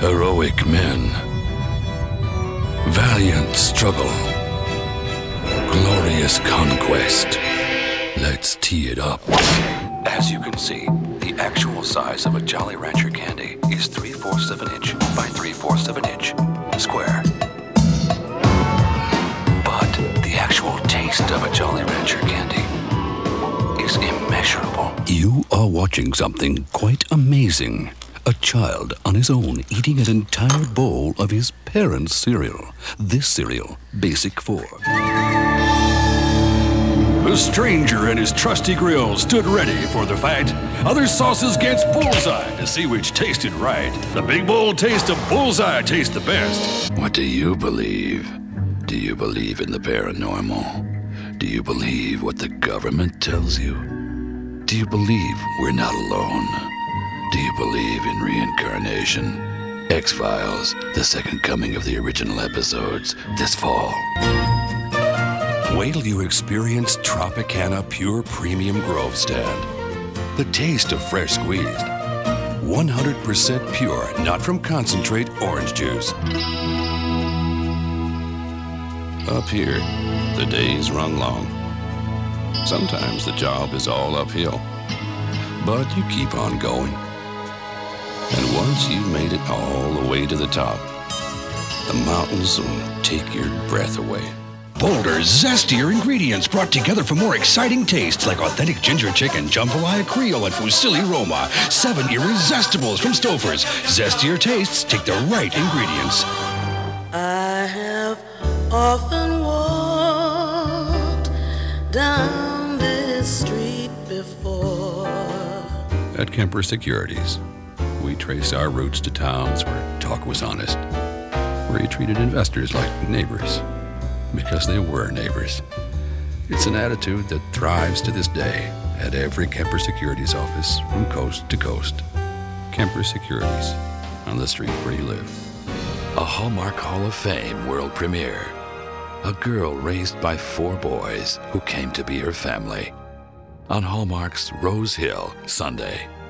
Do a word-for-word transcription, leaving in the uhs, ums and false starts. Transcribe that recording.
Heroic men. Valiant struggle. Glorious conquest. Let's tee it up. As you can see, the actual size of a Jolly Rancher candy is three-fourths of an inch by three-fourths of an inch square. But the actual taste of a Jolly Rancher candy is immeasurable. You are watching something quite amazing. A child on his own eating an entire bowl of his parents' cereal. This cereal, Basic Four. The stranger and his trusty grill stood ready for the fight. Other sauces against Bullseye to see which tasted right. The big bowl taste of Bullseye tastes the best. What do you believe? Do you believe in the paranormal? Do you believe what the government tells you? Do you believe we're not alone? Do you believe in reincarnation? X-Files, the second coming of the original episodes, this fall. Wait till you experience Tropicana Pure Premium Grove Stand. The taste of fresh squeezed. one hundred percent pure, not from concentrate orange juice. Up here, the days run long. Sometimes the job is all uphill. But you keep on going. And once you've made it all the way to the top, the mountains will take your breath away. Bolder's zestier ingredients brought together for more exciting tastes like authentic ginger chicken, jambalaya Creole, and fusilli Roma. Seven irresistibles from Stouffer's. Zestier tastes take the right ingredients. I have often walked down this street before. At Kemper Securities, we trace our roots to towns where talk was honest, where you treated investors like neighbors, because they were neighbors. It's an attitude that thrives to this day at every Kemper Securities office from coast to coast. Kemper Securities, on the street where you live. A Hallmark Hall of Fame world premiere. A girl raised by four boys who came to be her family. On Hallmark's Rose Hill, Sunday.